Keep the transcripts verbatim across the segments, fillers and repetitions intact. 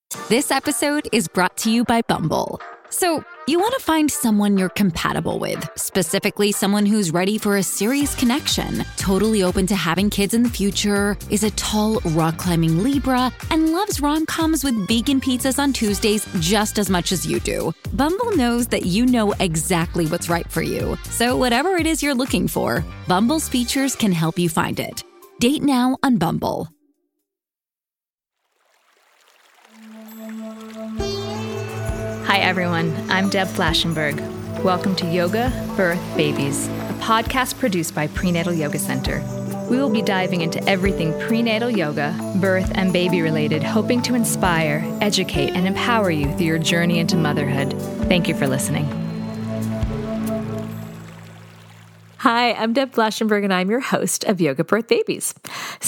This episode is brought to you by Bumble. So, you want to find someone you're compatible with, specifically someone who's ready for a serious connection, totally open to having kids in the future, is a tall, rock-climbing Libra, and loves rom-coms with vegan pizzas on Tuesdays just as much as you do. Bumble knows that you know exactly what's right for you. So whatever it is you're looking for, Bumble's features can help you find it. Date now on Bumble. Hi everyone, I'm Deb Flashenberg. Welcome to Yoga, Birth, Babies, a podcast produced by Prenatal Yoga Center. We will be diving into everything prenatal yoga, birth, and baby related, hoping to inspire, educate, and empower you through your journey into motherhood. Thank you for listening. Hi, I'm Deb Flashenberg, and I'm your host of Yoga Birth Babies.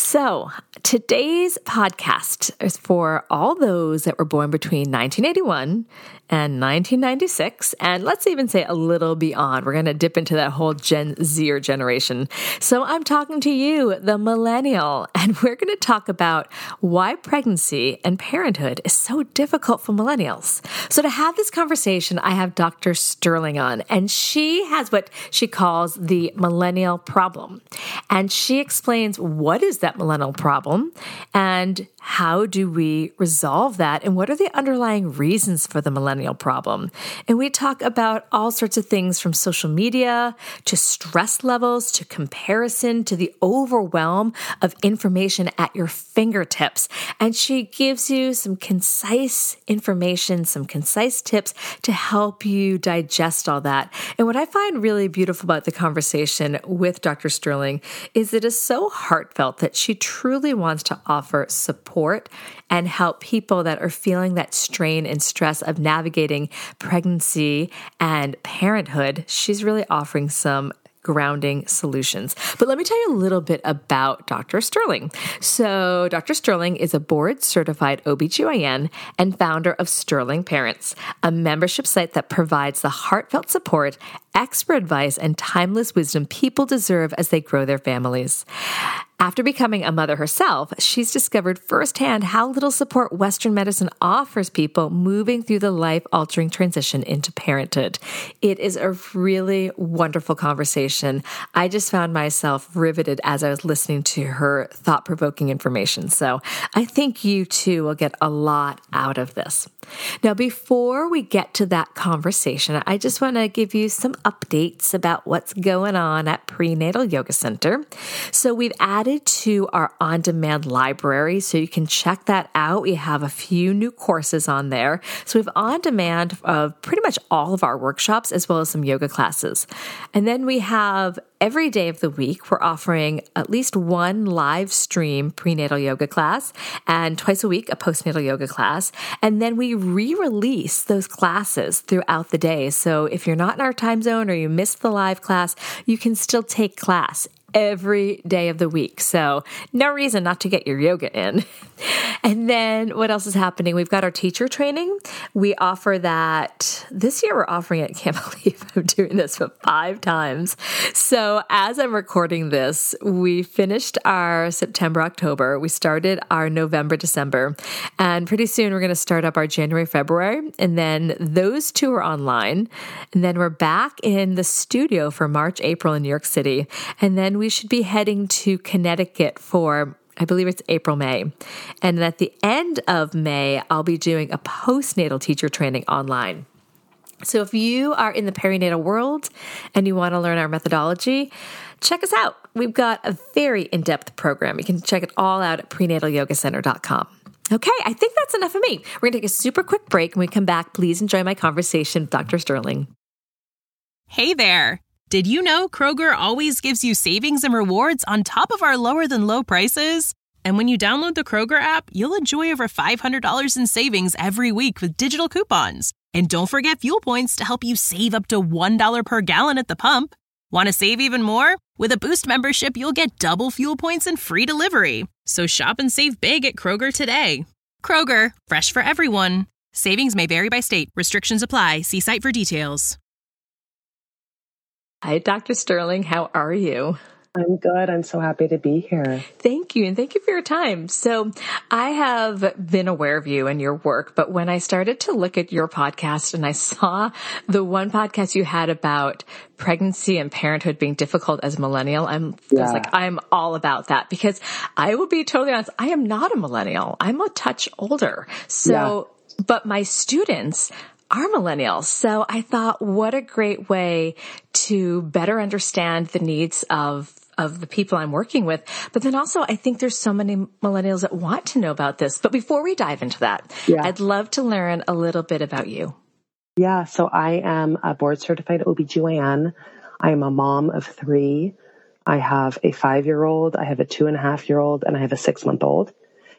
So today's podcast is for all those that were born between nineteen eighty-one and nineteen ninety-six, and let's even say a little beyond. We're going to dip into that whole Gen Zer generation. So I'm talking to you, the millennial, and we're going to talk about why pregnancy and parenthood is so difficult for millennials. So to have this conversation, I have Doctor Sterling on, and she has what she calls the millennial problem. And she explains what is that millennial problem and how do we resolve that, and what are the underlying reasons for the millennial problem. And we talk about all sorts of things from social media to stress levels to comparison to the overwhelm of information at your fingertips. And she gives you some concise information, some concise tips to help you digest all that. And what I find really beautiful about the conversation with Doctor Sterling is it is so heartfelt that she truly wants to offer support and help people that are feeling that strain and stress of navigating pregnancy and parenthood. She's really offering some grounding solutions. But let me tell you a little bit about Doctor Sterling. So Doctor Sterling is a board-certified O B G Y N and founder of Sterling Parents, a membership site that provides the heartfelt support, expert advice, and timeless wisdom people deserve as they grow their families. After becoming a mother herself, she's discovered firsthand how little support Western medicine offers people moving through the life-altering transition into parenthood. It is a really wonderful conversation. I just found myself riveted as I was listening to her thought-provoking information. So I think you too will get a lot out of this. Now, before we get to that conversation, I just want to give you some updates about what's going on at Prenatal Yoga Center. So we've added to our on-demand library, so you can check that out. We have a few new courses on there. So we have on-demand of pretty much all of our workshops as well as some yoga classes. And then we have every day of the week, we're offering at least one live stream prenatal yoga class and twice a week a postnatal yoga class. And then we re-release those classes throughout the day. So if you're not in our time zone or you missed the live class, you can still take class every day of the week. So no reason not to get your yoga in. And then what else is happening? We've got our teacher training. We offer that this year. We're offering it. I can't believe I'm doing this for five times. So as I'm recording this, we finished our September, October. We started our November, December, and pretty soon we're going to start up our January, February. And then those two are online. And then we're back in the studio for March, April in New York City. And then we should be heading to Connecticut for, I believe it's April, May. And at the end of May, I'll be doing a postnatal teacher training online. So if you are in the perinatal world and you want to learn our methodology, check us out. We've got a very in-depth program. You can check it all out at prenatal yoga center dot com. Okay, I think that's enough of me. We're going to take a super quick break. When we come back, please enjoy my conversation with Doctor Sterling. Hey there. Did you know Kroger always gives you savings and rewards on top of our lower than low prices? And when you download the Kroger app, you'll enjoy over five hundred dollars in savings every week with digital coupons. And don't forget fuel points to help you save up to one dollar per gallon at the pump. Want to save even more? With a Boost membership, you'll get double fuel points and free delivery. So shop and save big at Kroger today. Kroger, fresh for everyone. Savings may vary by state. Restrictions apply. See site for details. Hi, Doctor Sterling. How are you? I'm good. I'm so happy to be here. Thank you. And thank you for your time. So I have been aware of you and your work, but when I started to look at your podcast and I saw the one podcast you had about pregnancy and parenthood being difficult as a millennial, I'm yeah. I was like, I'm all about that, because I will be totally honest. I am not a millennial. I'm a touch older. So, yeah. but my students are millennials. So I thought, what a great way to better understand the needs of of the people I'm working with. But then also, I think there's so many millennials that want to know about this. But before we dive into that, yeah. I'd love to learn a little bit about you. Yeah. So I am a board certified O B G Y N. I am a mom of three. I have a five-year-old, I have a two and a half year old, and I have a six month old,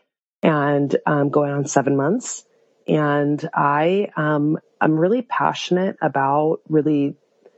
and I'm going on seven months. And I, um, I'm really passionate about really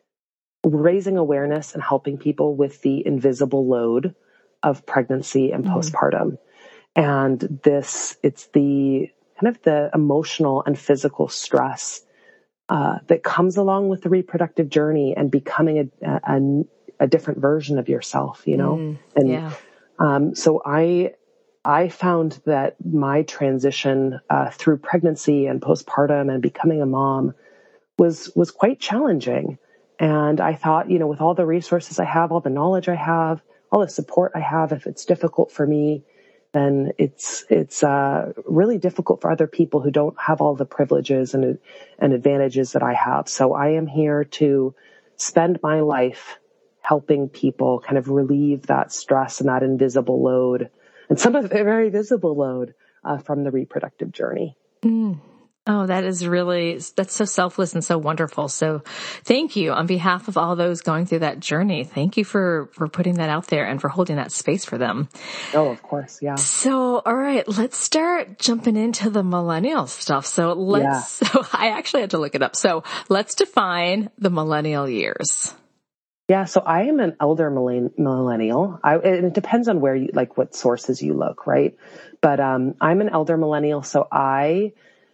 raising awareness and helping people with the invisible load of pregnancy and mm-hmm. postpartum. And this, it's the kind of the emotional and physical stress uh, that comes along with the reproductive journey and becoming a, a, a different version of yourself, you know? Mm, and yeah. um, so I, I found that my transition uh, through pregnancy and postpartum and becoming a mom was was quite challenging. And I thought, you know, with all the resources I have, all the knowledge I have, all the support I have, if it's difficult for me, then it's it's uh, really difficult for other people who don't have all the privileges and and advantages that I have. So I am here to spend my life helping people kind of relieve that stress and that invisible load, and some of it very visible load uh, from the reproductive journey. Mm. Oh, that is really, that's so selfless and so wonderful. So thank you on behalf of all those going through that journey. Thank you for, for putting that out there and for holding that space for them. Oh, of course. Yeah. So, all right, let's start jumping into the millennial stuff. So let's, yeah. so I actually had to look it up. So let's define the millennial years. Yeah. So I am an elder millennial. I, it depends on where you, like what sources you look, right? But, um, I'm an elder millennial. So I,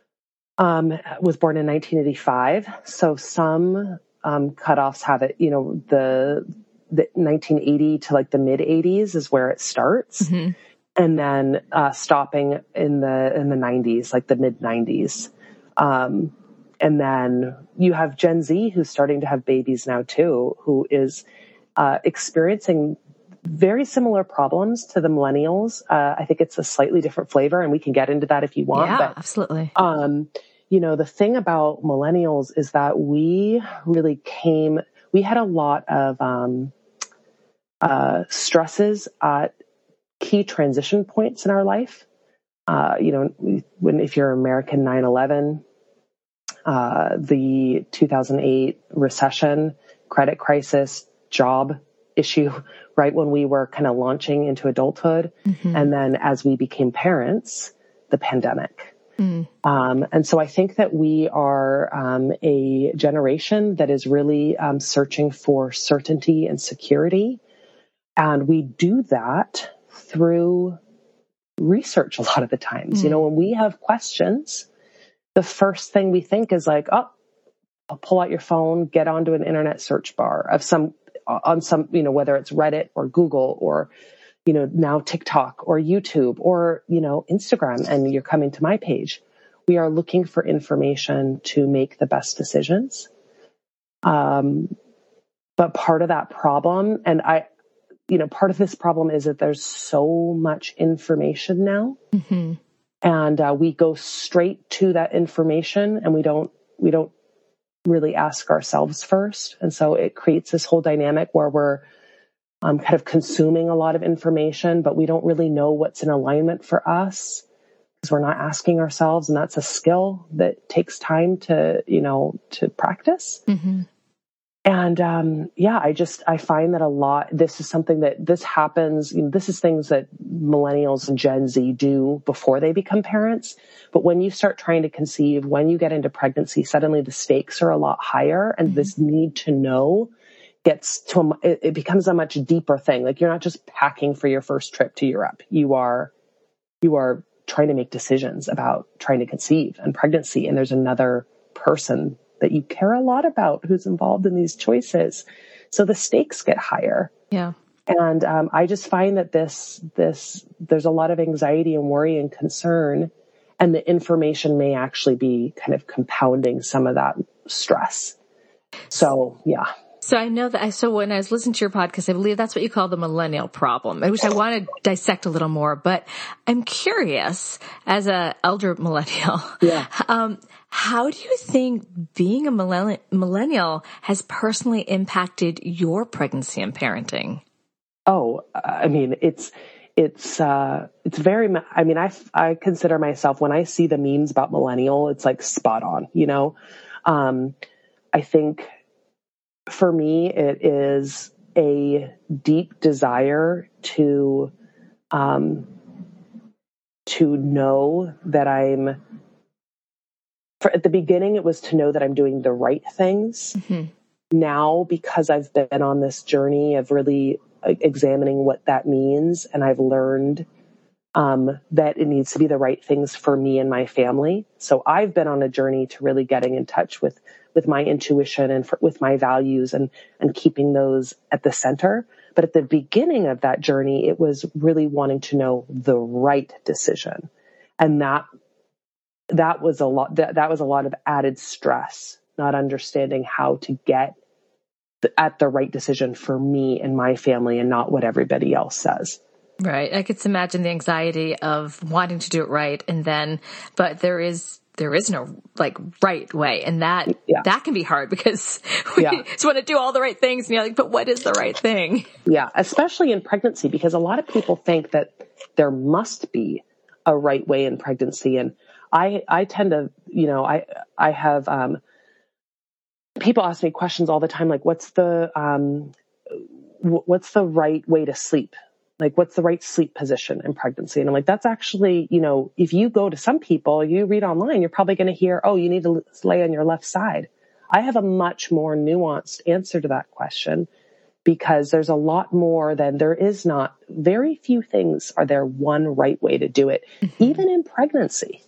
Um, was born in nineteen eighty-five. So some, um, cutoffs have it, you know, the, the nineteen eighty to like the mid eighties is where it starts. Mm-hmm. And then, uh, stopping in the, in the nineties, like the mid nineties. Um, and then you have Gen Z who's starting to have babies now too, who is, uh, experiencing very similar problems to the millennials. Uh, I think it's a slightly different flavor, and we can get into that if you want. Yeah, but, absolutely. Um, you know, the thing about millennials is that we really came, we had a lot of, um, uh, stresses at key transition points in our life. Uh, you know, when, if you're American, nine eleven, uh, the two thousand eight recession, credit crisis, job issue, right when we were kind of launching into adulthood. Mm-hmm. And then as we became parents, the pandemic. Mm. Um, and so I think that we are um, a generation that is really um, searching for certainty and security. And we do that through research a lot of the times. Mm. You know, when we have questions, the first thing we think is like, oh, I'll pull out your phone, get onto an internet search bar of some, on some, you know, whether it's Reddit or Google or, you know, now TikTok or YouTube or, you know, Instagram, and you're coming to my page. We are looking for information to make the best decisions. Um, but part of that problem, and I, you know, part of this problem is that there's so much information now. Mm-hmm. And uh, we go straight to that information, and we don't, we don't really ask ourselves first. And so it creates this whole dynamic where we're um, kind of consuming a lot of information, but we don't really know what's in alignment for us because we're not asking ourselves. And that's a skill that takes time to, you know, to practice. Mm-hmm. And, um, yeah, I just, I find that a lot, this is something that this happens, you know, this is things that millennials and Gen Z do before they become parents. But when you start trying to conceive, when you get into pregnancy, suddenly the stakes are a lot higher, and mm-hmm. this need to know gets to, a, it, it becomes a much deeper thing. Like, you're not just packing for your first trip to Europe. You are, you are trying to make decisions about trying to conceive and pregnancy. And there's another person that you care a lot about who's involved in these choices. So the stakes get higher. Yeah. And um, I just find that this, this, there's a lot of anxiety and worry and concern, and the information may actually be kind of compounding some of that stress. So, yeah. So I know that I, so when I was listening to your podcast, I believe that's what you call the millennial problem, which I want to dissect a little more, but I'm curious as a elder millennial, yeah. um, how do you think being a millennial, millennial has personally impacted your pregnancy and parenting? Oh, I mean, it's, it's, uh, it's very, I mean, I, I consider myself, when I see the memes about millennial, it's like spot on, you know? Um, I think for me, it is a deep desire to, um, to know that I'm, for at the beginning, it was to know that I'm doing the right things. Mm-hmm. Now, because I've been on this journey of really examining what that means, and I've learned, um, that it needs to be the right things for me and my family. So I've been on a journey to really getting in touch with with my intuition and for, with my values and, and keeping those at the center. But at the beginning of that journey, it was really wanting to know the right decision. And that, that was a lot, that, that was a lot of added stress, not understanding how to get the, at the right decision for me and my family and not what everybody else says. Right. I could imagine the anxiety of wanting to do it right. And then, but there is, there is no like right way. And that, yeah. that can be hard because we yeah. just want to do all the right things. And you're like, but what is the right thing? Yeah. Especially in pregnancy, because a lot of people think that there must be a right way in pregnancy. And I, I tend to, you know, I, I have, um, people ask me questions all the time. Like, what's the, um, w- what's the right way to sleep? Like, what's the right sleep position in pregnancy? And I'm like, that's actually, you know, if you go to some people, you read online, you're probably going to hear, oh, you need to lay on your left side. I have a much more nuanced answer to that question, because there's a lot more than there is not. Very few things are there one right way to do it, mm-hmm. even in pregnancy.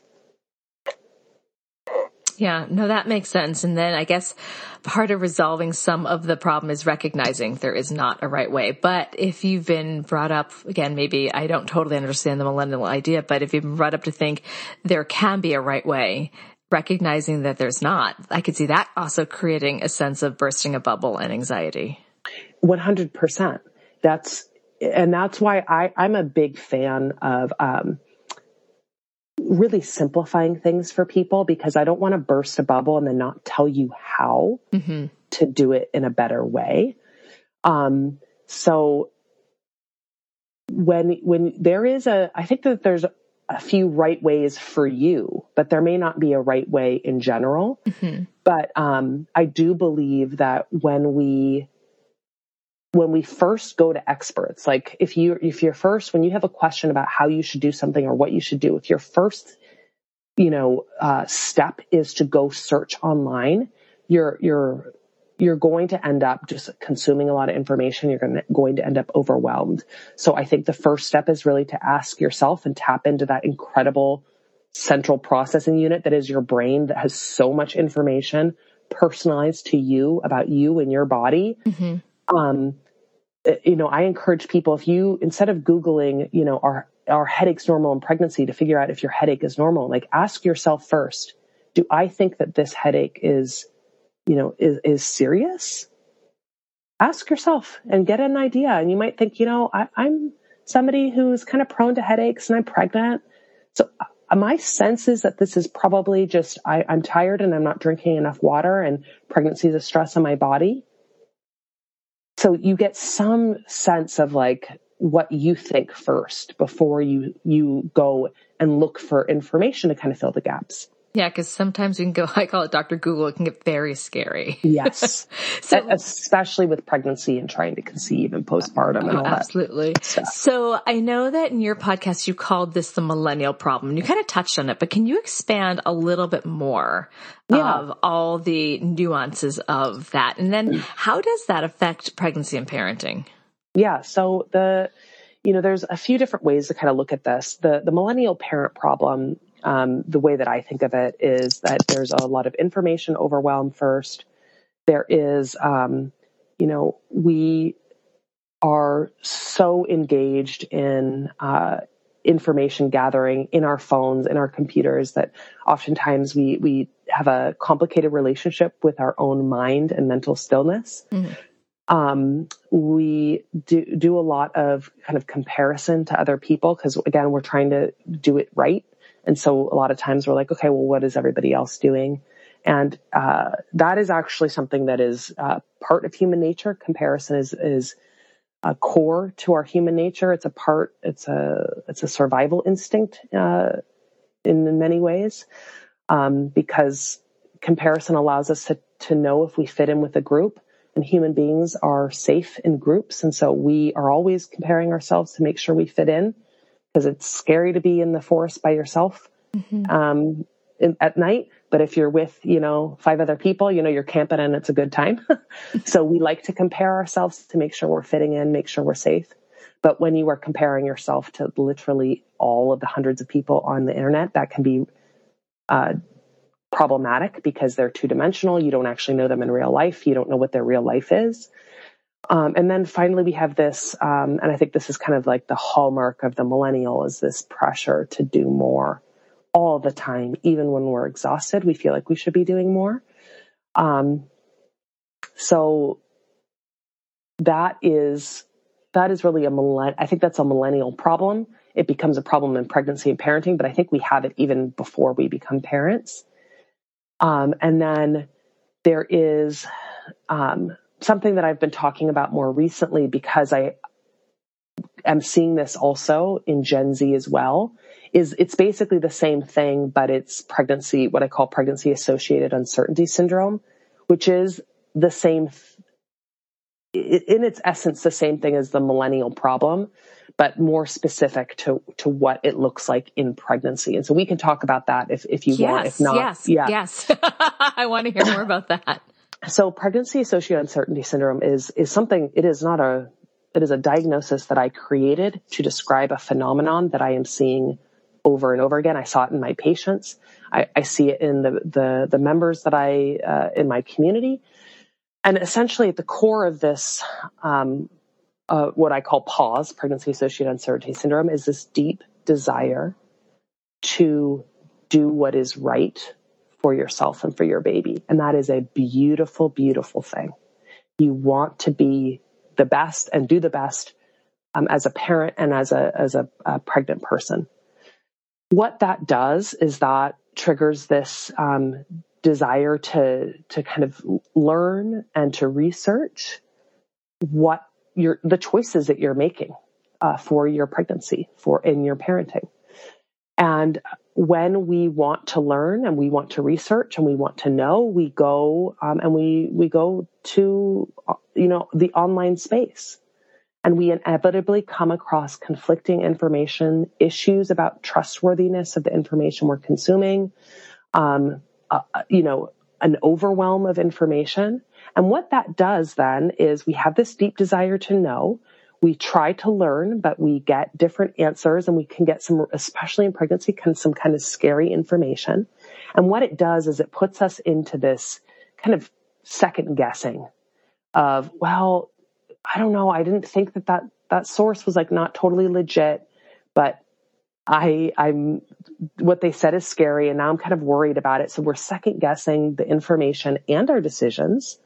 Yeah, no, that makes sense. And then I guess part of resolving some of the problem is recognizing there is not a right way. But if you've been brought up, again, maybe I don't totally understand the millennial idea, but if you've been brought up to think there can be a right way, recognizing that there's not, I could see that also creating a sense of bursting a bubble and anxiety. one hundred percent. That's, and that's why I, I'm a big fan of, um, really simplifying things for people, because I don't want to burst a bubble and then not tell you how mm-hmm. to do it in a better way. Um, so when, when there is a, I think that there's a few right ways for you, but there may not be a right way in general. Mm-hmm. But, um, I do believe that when we, when we first go to experts, like if you, if you're first, when you have a question about how you should do something or what you should do, if your first, you know, uh, step is to go search online, you're, you're, you're going to end up just consuming a lot of information. You're going to, going to end up overwhelmed. So I think the first step is really to ask yourself and tap into that incredible central processing unit that is your brain, that has so much information personalized to you about you and your body. Mm-hmm. Um, you know, I encourage people, if you, instead of Googling, you know, are, are headaches normal in pregnancy, to figure out if your headache is normal, like ask yourself first, do I think that this headache is, you know, is, is serious? Ask yourself and get an idea. And you might think, you know, I, I'm somebody who's kind of prone to headaches and I'm pregnant. So uh, my sense is that this is probably just, I, I'm tired and I'm not drinking enough water, and pregnancy is a stress on my body. So you get some sense of like what you think first before you, you go and look for information to kind of fill the gaps. Yeah, because sometimes we can go, I call it Doctor Google, it can get very scary. Yes. So, especially with pregnancy and trying to conceive and postpartum and oh, all absolutely. that stuff. So I know that in your podcast, you called this the millennial problem. You kind of touched on it, but can you expand a little bit more yeah. of all the nuances of that? And then how does that affect pregnancy and parenting? Yeah. So the, you know, there's a few different ways to kind of look at this. The, the millennial parent problem, Um, the way that I think of it is that there's a lot of information overwhelm first. There is, um, you know, we, are so engaged in uh, information gathering in our phones, in our computers, that oftentimes we we have a complicated relationship with our own mind and mental stillness. Mm-hmm. Um, we do, do a lot of kind of comparison to other people because, again, we're trying to do it right. And so a lot of times we're like, okay, well, what is everybody else doing? And uh, that is actually something that is uh, part of human nature. Comparison is is a core to our human nature. It's a part. It's a it's a survival instinct uh, in many ways, um, because comparison allows us to to know if we fit in with a group. And human beings are safe in groups, and so we are always comparing ourselves to make sure we fit in, because it's scary to be in the forest by yourself mm-hmm. um, in, at night. But if you're with, you know, five other people, you know, you're camping and it's a good time. So we like to compare ourselves to make sure we're fitting in, make sure we're safe. But when you are comparing yourself to literally all of the hundreds of people on the internet, that can be uh, problematic because they're two-dimensional. You don't actually know them in real life. You don't know what their real life is. Um, and then finally, we have this, um, and I think this is kind of like the hallmark of the millennial, is this pressure to do more all the time. Even when we're exhausted, we feel like we should be doing more. Um, so that is, that is really a millenn- I think that's a millennial problem. It becomes a problem in pregnancy and parenting, but I think we have it even before we become parents. Um, and then there is um, something that I've been talking about more recently, because I am seeing this also in Gen Z as well, is it's basically the same thing, but it's pregnancy, what I call pregnancy associated uncertainty syndrome, which is the same, in its essence, the same thing as the millennial problem, but more specific to, to what it looks like in pregnancy. And so we can talk about that if, if you yes, want, if not. Yes, yeah. yes. I want to hear more about that. So pregnancy associated uncertainty syndrome is, is something, it is not a, it is a diagnosis that I created to describe a phenomenon that I am seeing over and over again. I saw it in my patients. I, I see it in the, the, the members that I, uh, in my community. And essentially at the core of this, um, Uh, what I call PAUSE, pregnancy associated uncertainty syndrome, is this deep desire to do what is right for yourself and for your baby. And that is a beautiful, beautiful thing. You want to be the best and do the best um, as a parent and as a, as a, a pregnant person. What that does is that triggers this um, desire to, to kind of learn and to research what Your, the choices that you're making uh, for your pregnancy, for in your parenting. And when we want to learn and we want to research and we want to know, we go um, and we we go to you know the online space, and we inevitably come across conflicting information, issues about trustworthiness of the information we're consuming, um, uh, you know, an overwhelm of information. And what that does then is we have this deep desire to know. We try to learn, but we get different answers, and we can get some, especially in pregnancy, kind of some kind of scary information. And what it does is it puts us into this kind of second guessing of, well, I don't know. I didn't think that that, that source was like not totally legit, but I, I'm, what they said is scary, and now I'm kind of worried about it. So we're second guessing the information and our decisions.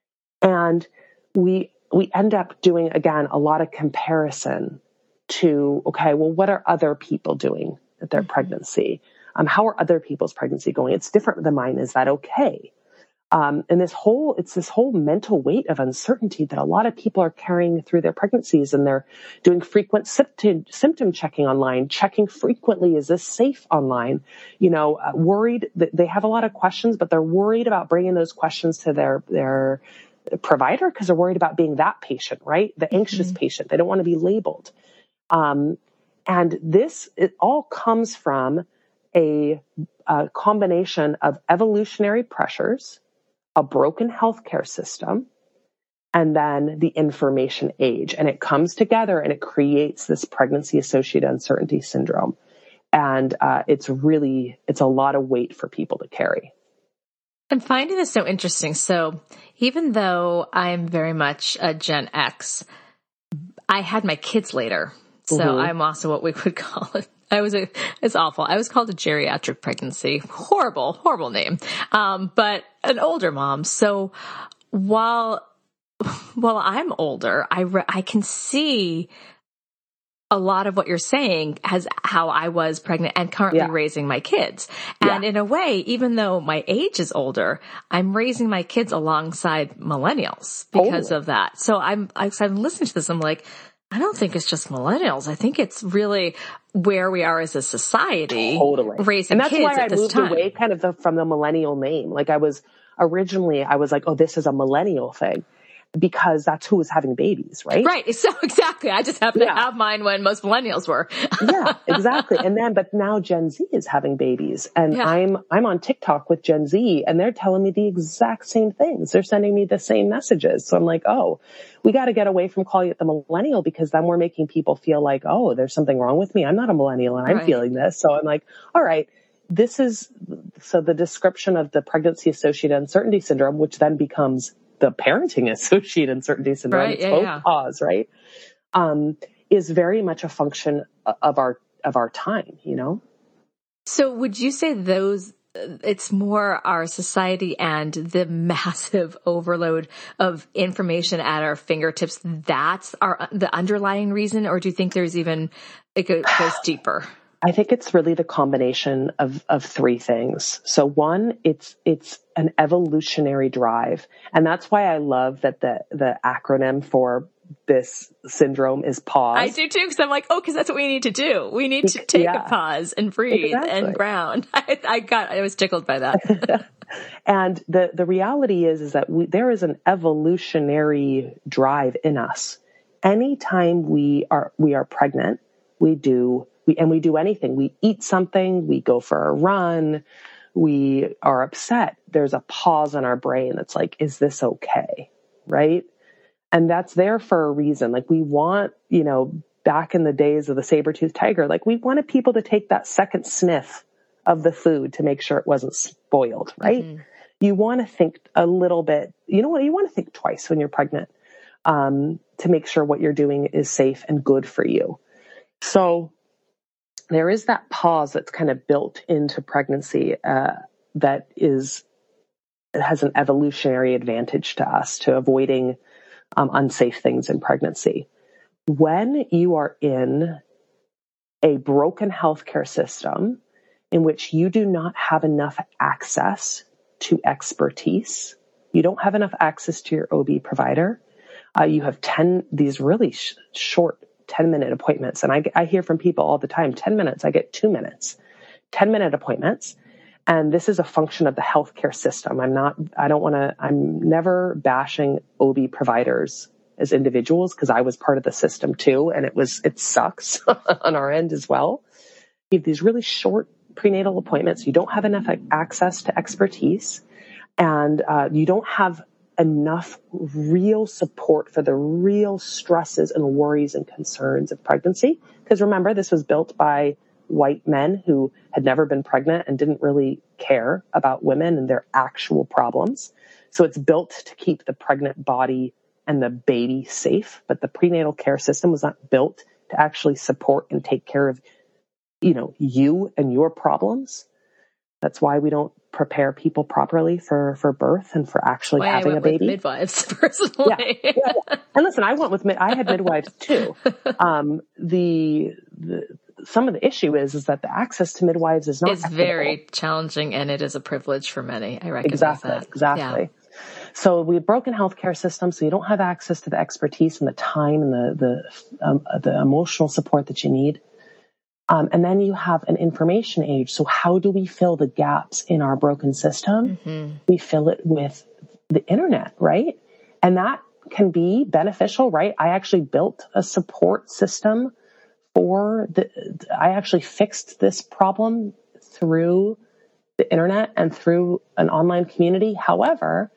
And we, we end up doing, again, a lot of comparison to, okay, well, what are other people doing at their mm-hmm. pregnancy? Um, how are other people's pregnancy going? It's different than mine. Is that okay? Um, and this whole, it's this whole mental weight of uncertainty that a lot of people are carrying through their pregnancies, and they're doing frequent symptom, symptom checking online, checking frequently, is this safe online? You know, uh, worried that they have a lot of questions, but they're worried about bringing those questions to their, their provider because they're worried about being that patient, right? The anxious mm-hmm. patient. They don't want to be labeled. Um, and this, it all comes from a, a combination of evolutionary pressures, a broken healthcare system, and then the information age. And it comes together and it creates this pregnancy associated uncertainty syndrome. And uh, it's really, it's a lot of weight for people to carry. I'm finding this so interesting. So even though I'm very much a Gen X, I had my kids later. So mm-hmm. I'm also what we would call it. I was a, it's awful. I was called a geriatric pregnancy. Horrible, horrible name. Um, but an older mom. So while, while I'm older, I, re- I can see a lot of what you're saying as how I was pregnant and currently yeah. raising my kids. And yeah. in a way, even though my age is older, I'm raising my kids alongside millennials because oh. of that. So I'm, I'm listening to this. I'm like, I don't think it's just millennials. I think it's really where we are as a society totally. raising and that's kids why at I this moved time. away kind of the, from the millennial name. Like I was originally, I was like, oh, this is a millennial thing. Because that's who was having babies, right? Right. So exactly. I just happened yeah. to have mine when most millennials were. yeah, exactly. And then, but now Gen Z is having babies and yeah. I'm, I'm on TikTok with Gen Z and they're telling me the exact same things. They're sending me the same messages. So I'm like, oh, we got to get away from calling it the millennial because then we're making people feel like, oh, there's something wrong with me. I'm not a millennial and I'm right. feeling this. So I'm like, all right, this is, so the description of the pregnancy associated uncertainty syndrome, which then becomes the parenting associated uncertainty syndrome, right, it's yeah, both yeah. cause, right? Um, is very much a function of our, of our time, you know? So would you say those, it's more our society and the massive overload of information at our fingertips, that's our, the underlying reason? Or do you think there's even, it goes deeper? I think it's really the combination of, of three things. So one, it's, it's an evolutionary drive. And that's why I love that the, the acronym for this syndrome is PAUSE. I do too, because I'm like, oh, because that's what we need to do. We need to take yeah. a pause and breathe exactly. and ground. I, I got, I was tickled by that. And the, the reality is, is that we, there is an evolutionary drive in us. Anytime we are, we are pregnant, we do We, and we do anything. We eat something, we go for a run, we are upset. There's a pause in our brain that's like, is this okay? Right? And that's there for a reason. Like we want, you know, back in the days of the saber-toothed tiger, like we wanted people to take that second sniff of the food to make sure it wasn't spoiled, right? Mm-hmm. You want to think a little bit, you know what? You want to think twice when you're pregnant, um, to make sure what you're doing is safe and good for you. So, there is that pause that's kind of built into pregnancy uh, that is has an evolutionary advantage to us to avoiding um, unsafe things in pregnancy. When you are in a broken healthcare system in which you do not have enough access to expertise, you don't have enough access to your O B provider, uh, you have ten these really sh- short ten minute appointments. And I, I hear from people all the time, ten minutes, I get two minutes, ten minute appointments. And this is a function of the healthcare system. I'm not, I don't want to, I'm never bashing O B providers as individuals because I was part of the system too. And it was, it sucks on our end as well. You have these really short prenatal appointments. You don't have enough access to expertise and uh, you don't have enough real support for the real stresses and worries and concerns of pregnancy. Because remember, this was built by white men who had never been pregnant and didn't really care about women and their actual problems. So it's built to keep the pregnant body and the baby safe. But the prenatal care system was not built to actually support and take care of, you know, you and your problems. That's why we don't prepare people properly for, for birth and for actually why having I went a baby. With midwives, personally. Yeah, yeah, yeah. And listen, I went with, I had midwives too. Um, the, the, some of the issue is, is that the access to midwives is not It's equitable. Very challenging and it is a privilege for many. I recognize exactly, that. Exactly. Yeah. So we have broken healthcare system, so you don't have access to the expertise and the time and the, the, um, the emotional support that you need. Um, and then you have an information age. So how do we fill the gaps in our broken system? Mm-hmm. We fill it with the internet, right? And that can be beneficial, right? I actually built a support system for the, I actually fixed this problem through the internet and through an online community. However,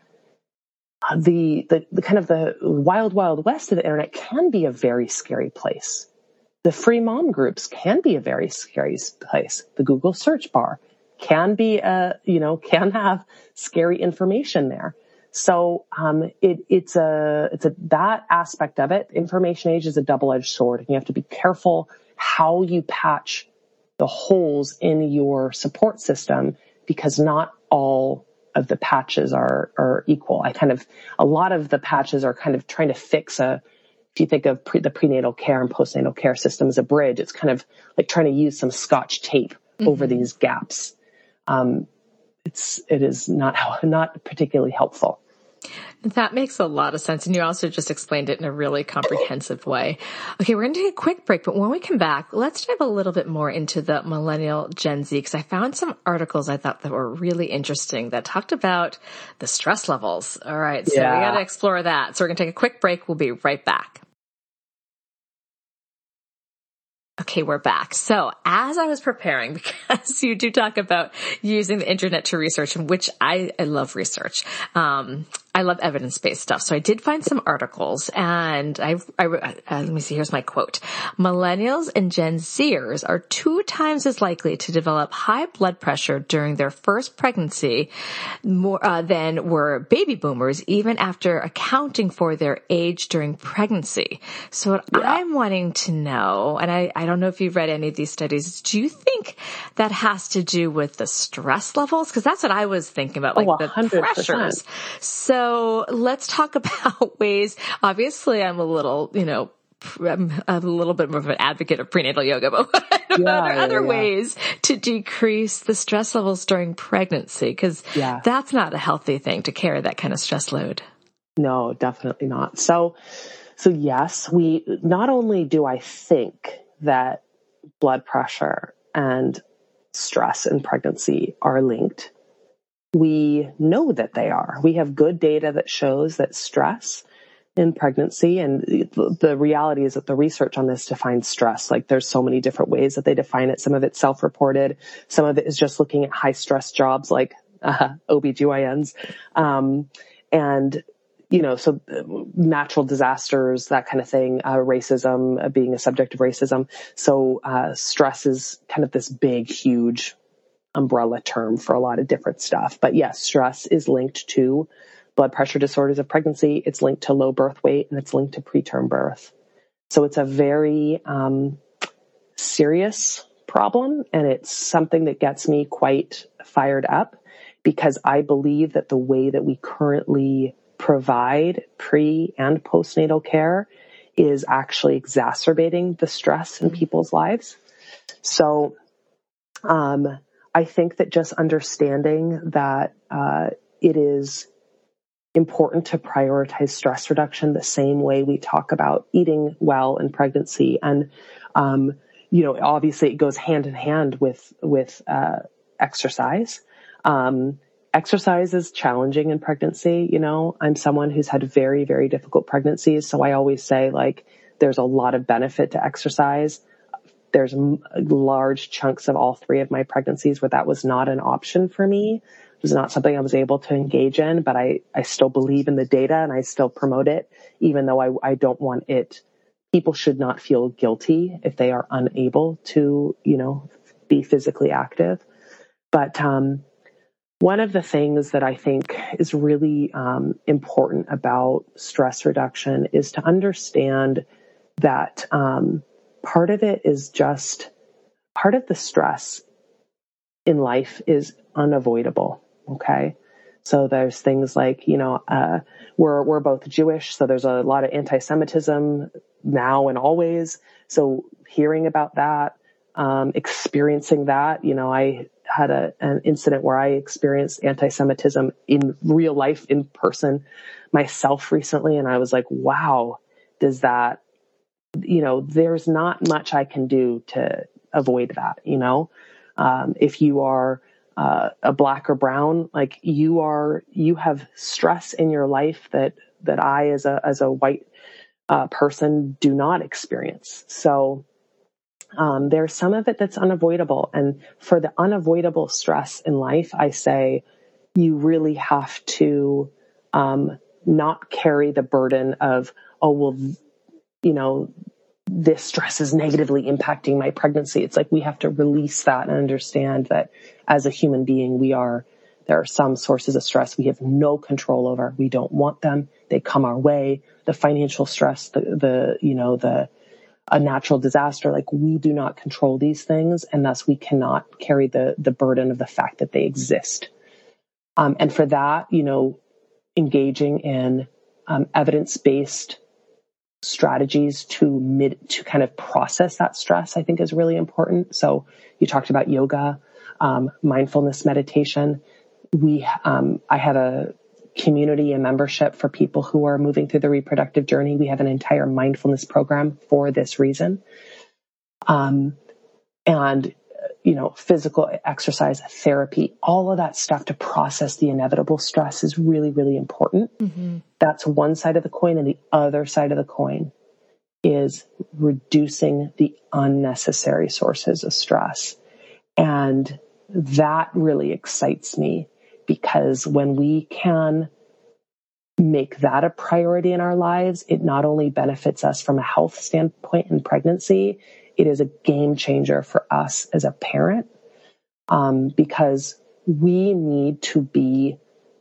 the, the, the kind of the wild, wild west of the internet can be a very scary place. The free mom groups can be a very scary place. The Google search bar can be, a, you know, can have scary information there. So, um, it, it's a, it's a, that aspect of it. Information age is a double-edged sword, and you have to be careful how you patch the holes in your support system, because not all of the patches are, are equal. I kind of, a lot of the patches are kind of trying to fix a, if you think of pre, the prenatal care and postnatal care system as a bridge, it's kind of like trying to use some Scotch tape mm-hmm. over these gaps. Um, it's, it is not, not particularly helpful. That makes a lot of sense. And you also just explained it in a really comprehensive way. Okay, we're going to take a quick break, but when we come back, let's dive a little bit more into the millennial Gen Z, because I found some articles I thought that were really interesting that talked about the stress levels. All right, so yeah. we got to explore that. So we're going to take a quick break. We'll be right back. Okay, we're back. So as I was preparing, because you do talk about using the internet to research, and which I, I love research. Um, I love evidence-based stuff. So I did find some articles, and I, I uh, let me see, here's my quote. Millennials and Gen Zers are two times as likely to develop high blood pressure during their first pregnancy more uh, than were baby boomers, even after accounting for their age during pregnancy. So what yeah. I'm wanting to know, and I, I don't know if you've read any of these studies, do you think that has to do with the stress levels? Because that's what I was thinking about, like oh, the pressures. So So let's talk about ways. Obviously, I'm a little, you know, I'm a little bit more of an advocate of prenatal yoga, but what yeah, are yeah, other yeah. ways to decrease the stress levels during pregnancy? Because yeah. that's not a healthy thing to carry that kind of stress load. No, definitely not. So, so yes, we, not only do I think that blood pressure and stress in pregnancy are linked, we know that they are. We have good data that shows that stress in pregnancy, and the reality is that the research on this defines stress. Like there's so many different ways that they define it. Some of it's self-reported. Some of it is just looking at high stress jobs like uh, O B G Y Ns. Um, and, you know, so natural disasters, that kind of thing, uh, racism, uh, being a subject of racism. So, uh, stress is kind of this big, huge umbrella term for a lot of different stuff. But yes, stress is linked to blood pressure disorders of pregnancy. It's linked to low birth weight, and it's linked to preterm birth. So it's a very um, serious problem, and it's something that gets me quite fired up, because I believe that the way that we currently provide pre and postnatal care is actually exacerbating the stress in people's lives. So, um, I think that just understanding that uh, it is important to prioritize stress reduction the same way we talk about eating well in pregnancy. And, um, you know, obviously it goes hand in hand with, with uh, exercise. Um, exercise is challenging in pregnancy. You know, I'm someone who's had very, very difficult pregnancies. So I always say, like, there's a lot of benefit to exercise. There's large chunks of all three of my pregnancies where that was not an option for me. It was not something I was able to engage in, but I, I still believe in the data and I still promote it, even though I, I don't want it. People should not feel guilty if they are unable to, you know, be physically active. But, um, one of the things that I think is really, um, important about stress reduction is to understand that, um, part of it is just, part of the stress in life is unavoidable. Okay. So there's things like, you know, uh, we're, we're both Jewish. So there's a lot of anti-Semitism now and always. So hearing about that, um, experiencing that, you know, I had a, an incident where I experienced anti-Semitism in real life, in person myself recently. And I was like, wow, does that, you know, there's not much I can do to avoid that. You know, um, if you are uh, a black or brown, like you are, you have stress in your life that that I, as a as a white uh, person, do not experience. So um, there's some of it that's unavoidable, and for the unavoidable stress in life, I say you really have to um, not carry the burden of, oh well, you know, this stress is negatively impacting my pregnancy. It's like we have to release that and understand that as a human being, we are There are some sources of stress we have no control over. We don't want them. They come our way. The financial stress, the, the, you know, the, a natural disaster, like we do not control these things, and thus we cannot carry the, the burden of the fact that they exist. Um, and for that, you know, engaging in, um, evidence-based strategies to mid, to kind of process that stress, I think is really important. So you talked about yoga, um, mindfulness meditation. We, um, I have a community and membership for people who are moving through the reproductive journey. We have an entire mindfulness program for this reason. Um, and, you know, physical exercise, therapy, all of that stuff to process the inevitable stress is really, really important. Mm-hmm. That's one side of the coin. And the other side of the coin is reducing the unnecessary sources of stress. And that really excites me, because when we can make that a priority in our lives, it not only benefits us from a health standpoint in pregnancy, it is a game changer for us as a parent, um, because we need to be,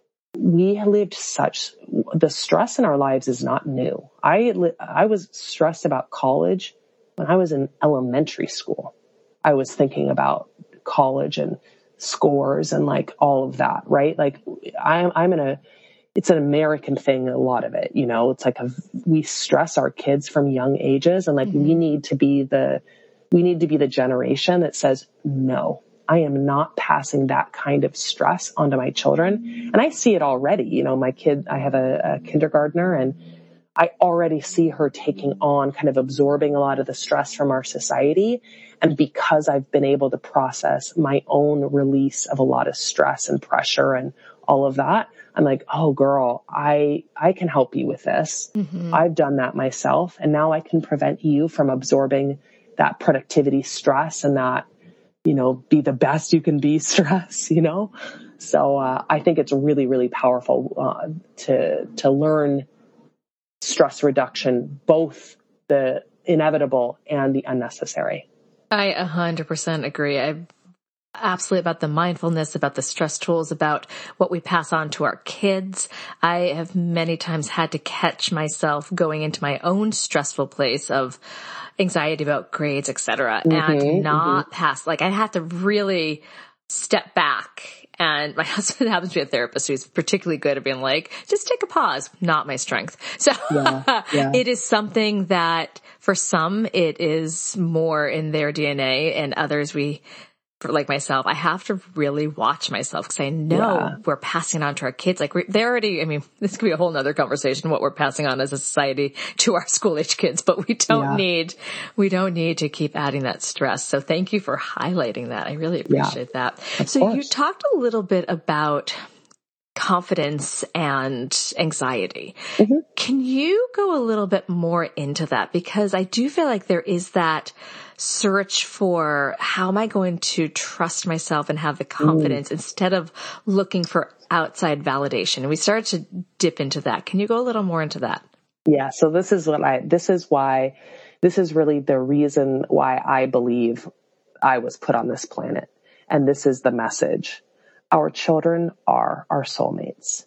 we lived such, the stress in our lives is not new. I, li- I was stressed about college when I was in elementary school. I was thinking about college and scores and like all of that, right? Like I'm, I'm in a, it's an American thing, a lot of it, you know, it's like a, we stress our kids from young ages, and like mm-hmm. we need to be the, we need to be the generation that says, no, I am not passing that kind of stress onto my children. And I see it already, you know, my kid, I have a, a kindergartner, and I already see her taking on, kind of absorbing a lot of the stress from our society. And because I've been able to process my own release of a lot of stress and pressure and all of that, I'm like, oh girl, I, I can help you with this. Mm-hmm. I've done that myself. And now I can prevent you from absorbing that productivity stress and that, you know, be the best you can be stress, you know? So, uh, I think it's really, really powerful, uh, to, to learn stress reduction, both the inevitable and the unnecessary. I one hundred percent agree. I absolutely about the mindfulness, about the stress tools, about what we pass on to our kids. I have many times had to catch myself going into my own stressful place of anxiety about grades, et cetera, mm-hmm, and not mm-hmm. pass. Like I had to really step back. And my husband happens to be a therapist who's particularly good at being like, just take a pause. Not my strength. So yeah, yeah. It is something that for some, it is more in their D N A, and others we, for like myself, I have to really watch myself, because I know yeah. we're passing on to our kids. Like they're already, I mean, this could be a whole nother conversation, what we're passing on as a society to our school age kids, but we don't yeah. need, we don't need to keep adding that stress. So thank you for highlighting that. I really appreciate yeah. that. Of so course. You talked a little bit about confidence and anxiety. Mm-hmm. Can you go a little bit more into that? Because I do feel like there is that search for how am I going to trust myself and have the confidence mm. instead of looking for outside validation. And we started to dip into that. Can you go a little more into that? Yeah. So this is what I, this is why, this is really the reason why I believe I was put on this planet. And this is the message. Our children are our soulmates.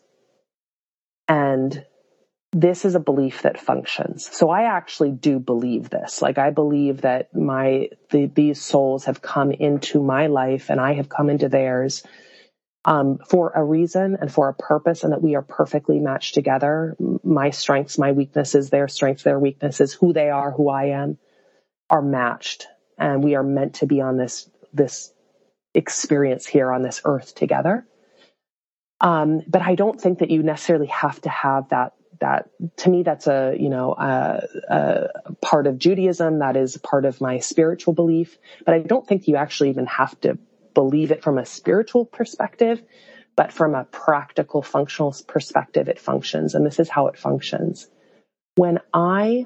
And this is a belief that functions. So I actually do believe this. Like I believe that my, the, these souls have come into my life and I have come into theirs, um, for a reason and for a purpose, and that we are perfectly matched together. My strengths, my weaknesses, their strengths, their weaknesses, who they are, who I am, are matched. And we are meant to be on this, this experience here on this earth together. Um, but I don't think that you necessarily have to have that. That to me, that's a, you know, a, a part of Judaism. That is part of my spiritual belief. But I don't think you actually even have to believe it from a spiritual perspective, but from a practical, functional perspective, it functions. And this is how it functions. When I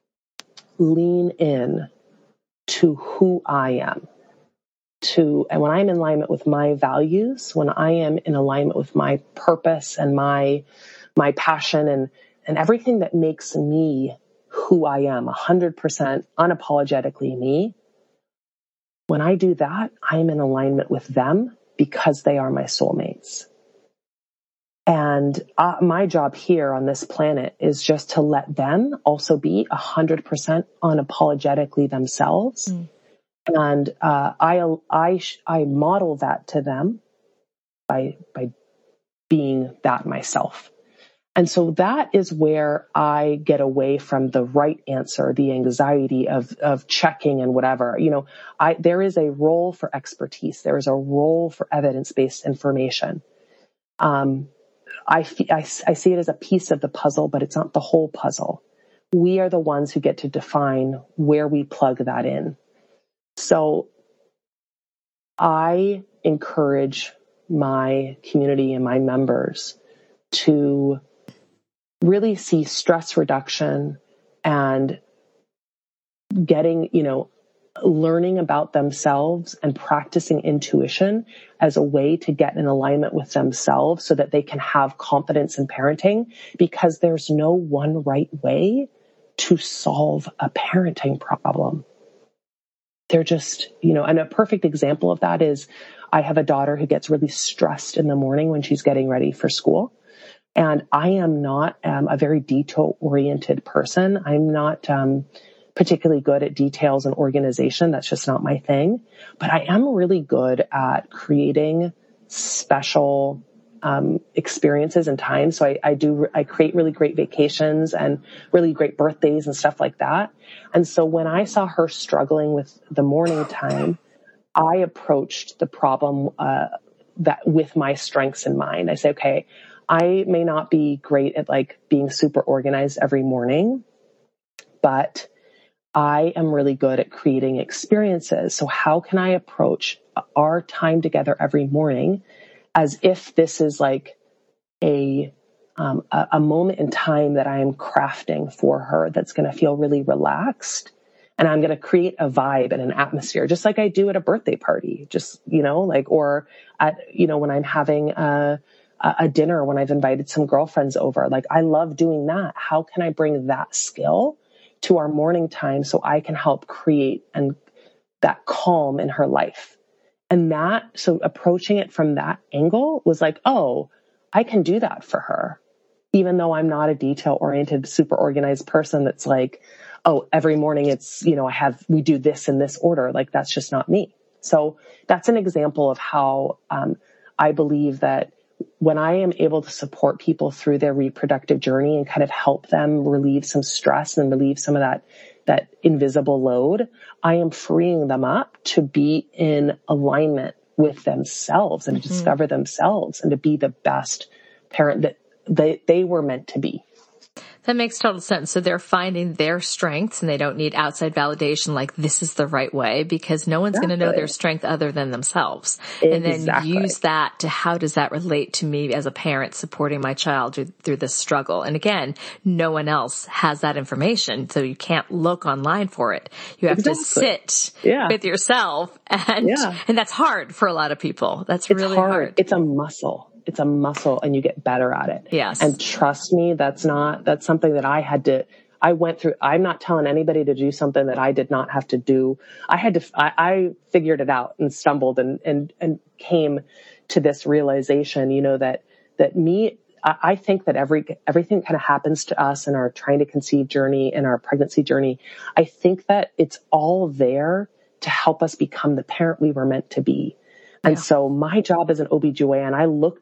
lean in to who I am, to, and when I'm in alignment with my values, when I am in alignment with my purpose and my my passion and, and everything that makes me who I am, one hundred percent unapologetically me. When I do that, I'm in alignment with them because they are my soulmates. And uh, my job here on this planet is just to let them also be one hundred percent unapologetically themselves. Mm. And uh, I, I, I model that to them by, by being that myself. And so that is where I get away from the right answer, the anxiety of, of checking and whatever. You know, I, there is a role for expertise. There is a role for evidence-based information. Um, I, I, I see it as a piece of the puzzle, but it's not the whole puzzle. We are the ones who get to define where we plug that in. So I encourage my community and my members to really see stress reduction and getting, you know, learning about themselves and practicing intuition as a way to get in alignment with themselves so that they can have confidence in parenting, because there's no one right way to solve a parenting problem. They're just, you know, and a perfect example of that is I have a daughter who gets really stressed in the morning when she's getting ready for school. And I am not um, a very detail-oriented person. I'm not um, particularly good at details and organization. That's just not my thing. But I am really good at creating special um, experiences and times. So I, I do, I create really great vacations and really great birthdays and stuff like that. And so when I saw her struggling with the morning time, I approached the problem uh, that with my strengths in mind. I say, okay, I may not be great at like being super organized every morning, but I am really good at creating experiences. So how can I approach our time together every morning as if this is like a, um, a, a moment in time that I am crafting for her that's going to feel really relaxed. And I'm going to create a vibe and an atmosphere, just like I do at a birthday party, just, you know, like, or at, you know, when I'm having a, a dinner, when I've invited some girlfriends over, like I love doing that. How can I bring that skill to our morning time so I can help create and that calm in her life? And that, so approaching it from that angle was like, oh, I can do that for her. Even though I'm not a detail oriented, super organized person that's like, oh, every morning it's, you know, I have, we do this in this order. Like that's just not me. So that's an example of how um, I believe that when I am able to support people through their reproductive journey and kind of help them relieve some stress and relieve some of that, that invisible load, I am freeing them up to be in alignment with themselves and to mm-hmm. discover themselves and to be the best parent that they, they were meant to be. That makes total sense. So they're finding their strengths and they don't need outside validation like this is the right way, because no one's exactly. going to know their strength other than themselves. Exactly. And then use that to how does that relate to me as a parent supporting my child through, through this struggle. And again, no one else has that information. So you can't look online for it. You have exactly. to sit yeah. with yourself and, yeah. and that's hard for a lot of people. That's it's really hard. hard. It's a muscle. It's a muscle and you get better at it. Yes. And trust me, that's not, that's something that I had to, I went through, I'm not telling anybody to do something that I did not have to do. I had to, I, I figured it out and stumbled and, and, and came to this realization, you know, that, that me, I, I think that every, everything kind of happens to us in our trying to conceive journey, in our pregnancy journey. I think that it's all there to help us become the parent we were meant to be. And yeah. so my job as an O B G Y N, I looked,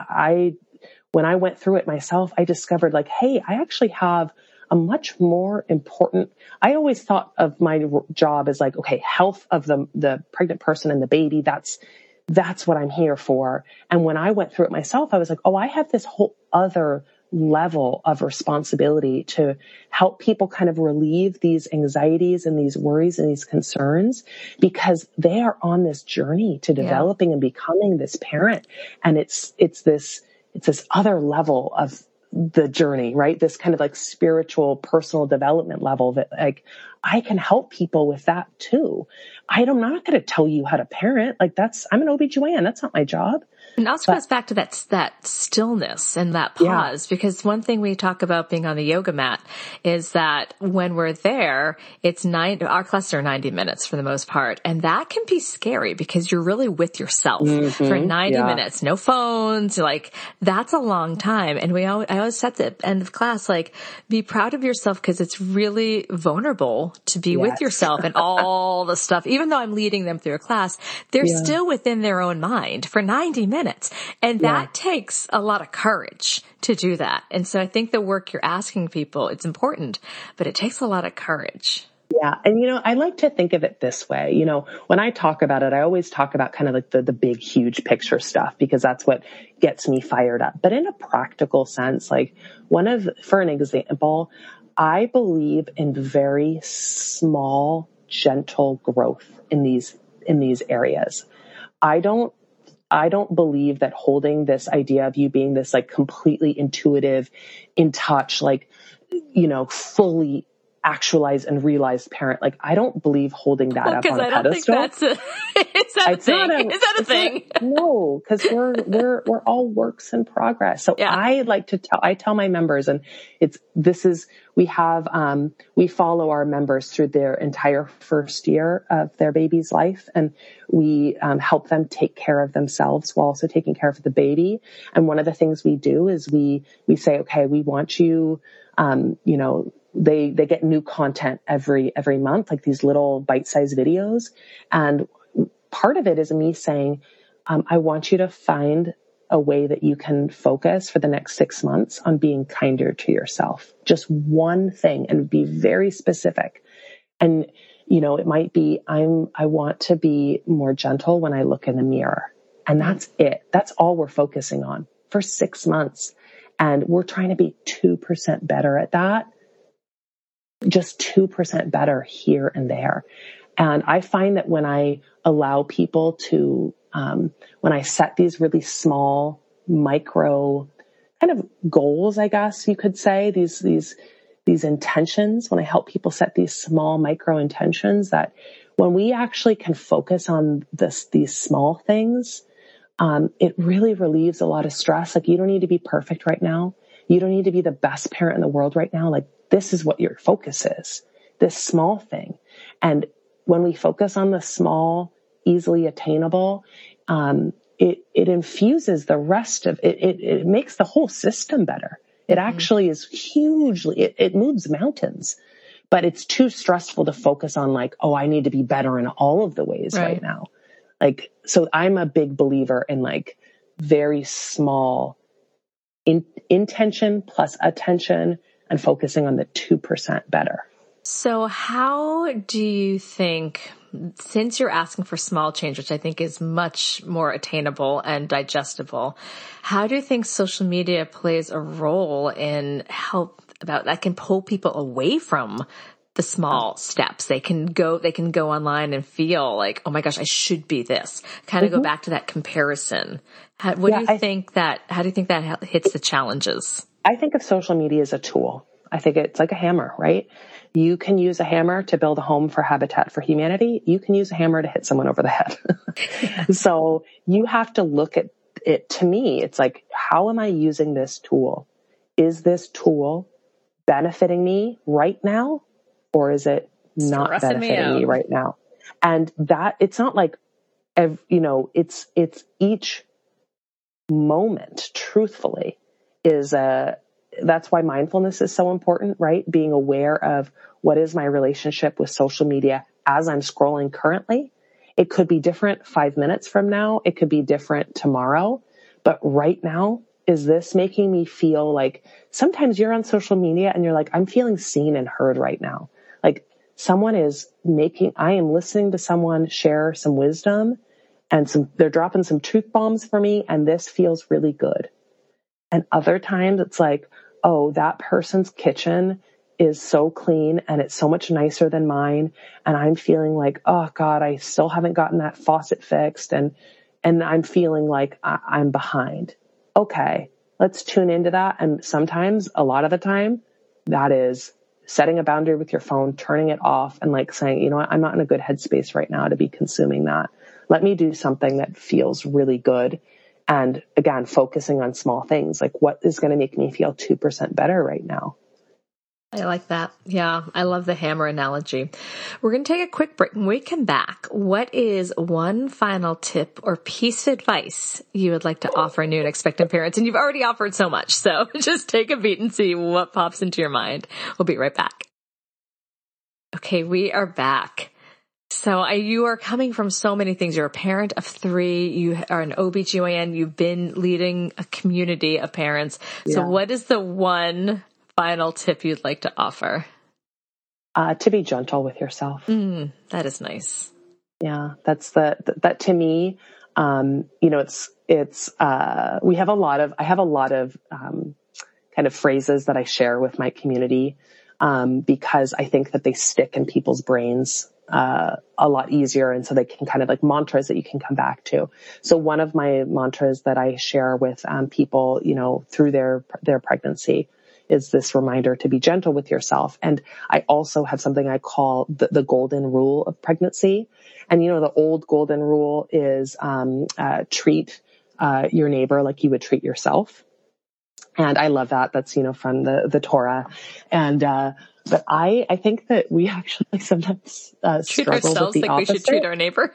I, when I went through it myself, I discovered like, hey, I actually have a much more important, I always thought of my job as like, okay, health of the, the pregnant person and the baby. That's, that's what I'm here for. And when I went through it myself, I was like, oh, I have this whole other level of responsibility to help people kind of relieve these anxieties and these worries and these concerns, because they are on this journey to developing yeah. and becoming this parent. And it's, it's this, it's this other level of the journey, right? This kind of like spiritual, personal development level that like, I can help people with that too. I'm not going to tell you how to parent. Like that's, I'm an O B G Y N. That's not my job. And also goes back to that, that stillness and that pause, yeah. because one thing we talk about being on the yoga mat is that when we're there, it's nine, our classes are ninety minutes for the most part. And that can be scary because you're really with yourself mm-hmm. for ninety yeah. minutes, no phones, like that's a long time. And we always, I always set the end of class, like be proud of yourself because it's really vulnerable to be yes. with yourself and all the stuff. Even though I'm leading them through a class, they're yeah. still within their own mind for ninety minutes. And that yeah. takes a lot of courage to do that. And so I think the work you're asking people, it's important, but it takes a lot of courage. Yeah. And, you know, I like to think of it this way. You know, when I talk about it, I always talk about kind of like the, the big, huge picture stuff, because that's what gets me fired up. But in a practical sense, like one of, for an example, I believe in very small, gentle growth in these, in these areas. I don't I don't believe that holding this idea of you being this like completely intuitive, in touch, like, you know, fully actualized and realized parent. Like, I don't believe holding that well, up on a I pedestal. Don't think that's a, is that it's a thing? A, is that a thing? Not, no, because we're, we're, we're all works in progress. So yeah. I like to tell, I tell my members, and it's, this is, we have, um, we follow our members through their entire first year of their baby's life. And we, um, help them take care of themselves while also taking care of the baby. And one of the things we do is we, we say, okay, we want you, um, you know, They, they get new content every, every month, like these little bite-sized videos. And part of it is me saying, um, I want you to find a way that you can focus for the next six months on being kinder to yourself. Just one thing, and be very specific. And, you know, it might be, I'm, I want to be more gentle when I look in the mirror. And that's it. That's all we're focusing on for six months. And we're trying to be two percent better at that. Just two percent better here and there. And I find that when I allow people to, um, when I set these really small micro kind of goals, I guess you could say, these, these, these intentions, when I help people set these small micro intentions, that when we actually can focus on this, these small things, um, it really relieves a lot of stress. Like, you don't need to be perfect right now. You don't need to be the best parent in the world right now. Like, this is what your focus is, this small thing. And when we focus on the small, easily attainable, um, it, it infuses the rest of it, it, it makes the whole system better. It mm-hmm. actually is hugely, it, it moves mountains, but it's too stressful to focus on like, oh, I need to be better in all of the ways right, right now. Like, so I'm a big believer in like very small in, intention plus attention, and focusing on the two percent better. So how do you think, since you're asking for small change, which I think is much more attainable and digestible, how do you think social media plays a role in help about that can pull people away from the small steps? They can go, they can go online and feel like, oh my gosh, I should be this. Kind of mm-hmm. go back to that comparison. How, what yeah, do you I, think that, how do you think that hits the challenges? I think of social media as a tool. I think it's like a hammer, right? You can use a hammer to build a home for Habitat for Humanity. You can use a hammer to hit someone over the head. So you have to look at it. To me, it's like, how am I using this tool? Is this tool benefiting me right now? Or is it not Stressing benefiting me, me right now? And that, it's not like, you know, it's, it's each moment, truthfully, is a, that's why mindfulness is so important, right? Being aware of what is my relationship with social media as I'm scrolling currently. It could be different five minutes from now. It could be different tomorrow. But right now, is this making me feel like, sometimes you're on social media and you're like, I'm feeling seen and heard right now. Like, someone is making, I am listening to someone share some wisdom and some, they're dropping some truth bombs for me, and this feels really good. And other times it's like, oh, that person's kitchen is so clean and it's so much nicer than mine. And I'm feeling like, oh God, I still haven't gotten that faucet fixed. And, and I'm feeling like I, I'm behind. Okay, let's tune into that. And sometimes, a lot of the time, that is setting a boundary with your phone, turning it off, and like saying, you know what, I'm not in a good headspace right now to be consuming that. Let me do something that feels really good. And again, focusing on small things, like what is going to make me feel two percent better right now? I like that. Yeah, I love the hammer analogy. We're going to take a quick break. When we come back, what is one final tip or piece of advice you would like to offer new and expectant parents? And you've already offered so much, so just take a beat and see what pops into your mind. We'll be right back. Okay, we are back. So I, you are coming from so many things. You're a parent of three. You are an O B G Y N. You've been leading a community of parents. So yeah. What is the one final tip you'd like to offer? Uh, to be gentle with yourself. Mm, that is nice. Yeah, that's the, that, that to me, um, you know, it's, it's, uh, we have a lot of, I have a lot of, um, kind of phrases that I share with my community, um, because I think that they stick in people's brains, uh, a lot easier. And so they can kind of like mantras that you can come back to. So one of my mantras that I share with, um, people, you know, through their, their pregnancy is this reminder to be gentle with yourself. And I also have something I call the, the golden rule of pregnancy. And, you know, the old golden rule is, um, uh, treat, uh, your neighbor like you would treat yourself. And I love that. That's, you know, from the, the Torah. And, uh, but I, I think that we actually sometimes, uh, treat struggle ourselves with the like opposite. we should treat our neighbor.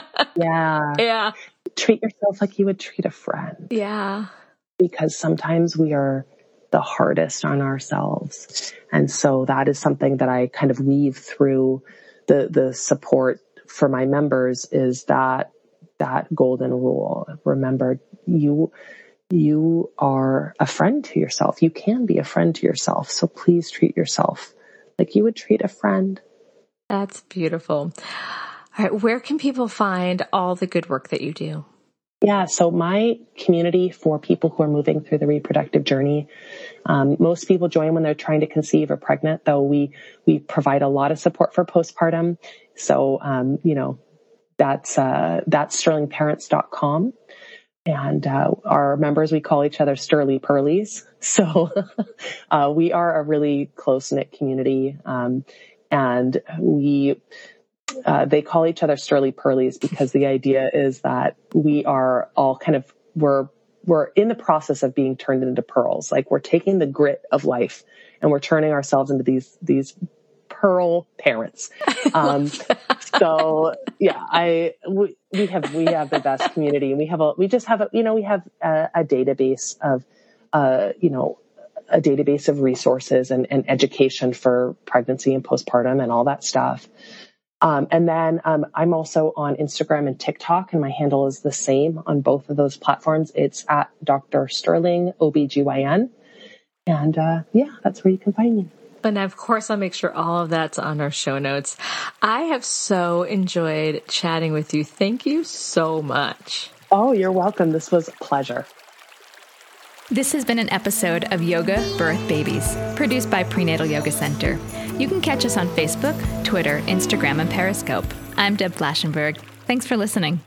Yeah. Yeah. Treat yourself like you would treat a friend. Yeah. Because sometimes we are the hardest on ourselves. And so that is something that I kind of weave through the, the support for my members is that, that golden rule. Remember, you, you are a friend to yourself. You can be a friend to yourself. So please treat yourself like you would treat a friend. That's beautiful. All right. Where can people find all the good work that you do? Yeah. So my community for people who are moving through the reproductive journey, um, most people join when they're trying to conceive or pregnant, though we, we provide a lot of support for postpartum. So, um, you know, that's, uh, that's sterling parents dot com. And, uh, our members, we call each other Sterly Pearlies. So, uh, we are a really close knit community. Um, and we, Uh, they call each other Sterly Pearlies because the idea is that we are all kind of, we're, we're in the process of being turned into pearls. Like we're taking the grit of life and we're turning ourselves into these, these pearl parents. Um, so yeah, I, we, we have, we have the best community and we have a, we just have a, you know, we have a, a database of, uh, you know, a database of resources and, and education for pregnancy and postpartum and all that stuff. Um, and then, um, I'm also on Instagram and TikTok and my handle is the same on both of those platforms. It's at Doctor Sterling O B G Y N. And, uh, yeah, that's where you can find me. And of course, I'll make sure all of that's on our show notes. I have so enjoyed chatting with you. Thank you so much. Oh, you're welcome. This was a pleasure. This has been an episode of Yoga Birth Babies, produced by Prenatal Yoga Center. You can catch us on Facebook, Twitter, Instagram, and Periscope. I'm Deb Flaschenberg. Thanks for listening.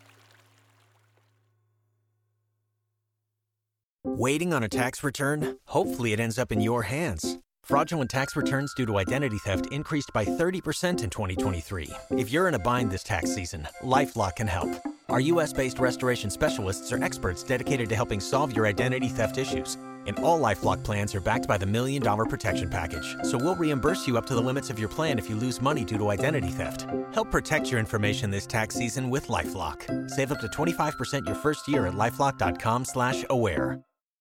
Waiting on a tax return? Hopefully it ends up in your hands. Fraudulent tax returns due to identity theft increased by thirty percent in twenty twenty-three. If you're in a bind this tax season, LifeLock can help. Our U S-based restoration specialists are experts dedicated to helping solve your identity theft issues. And all LifeLock plans are backed by the Million Dollar Protection Package. So we'll reimburse you up to the limits of your plan if you lose money due to identity theft. Help protect your information this tax season with LifeLock. Save up to twenty-five percent your first year at LifeLock.com slash aware.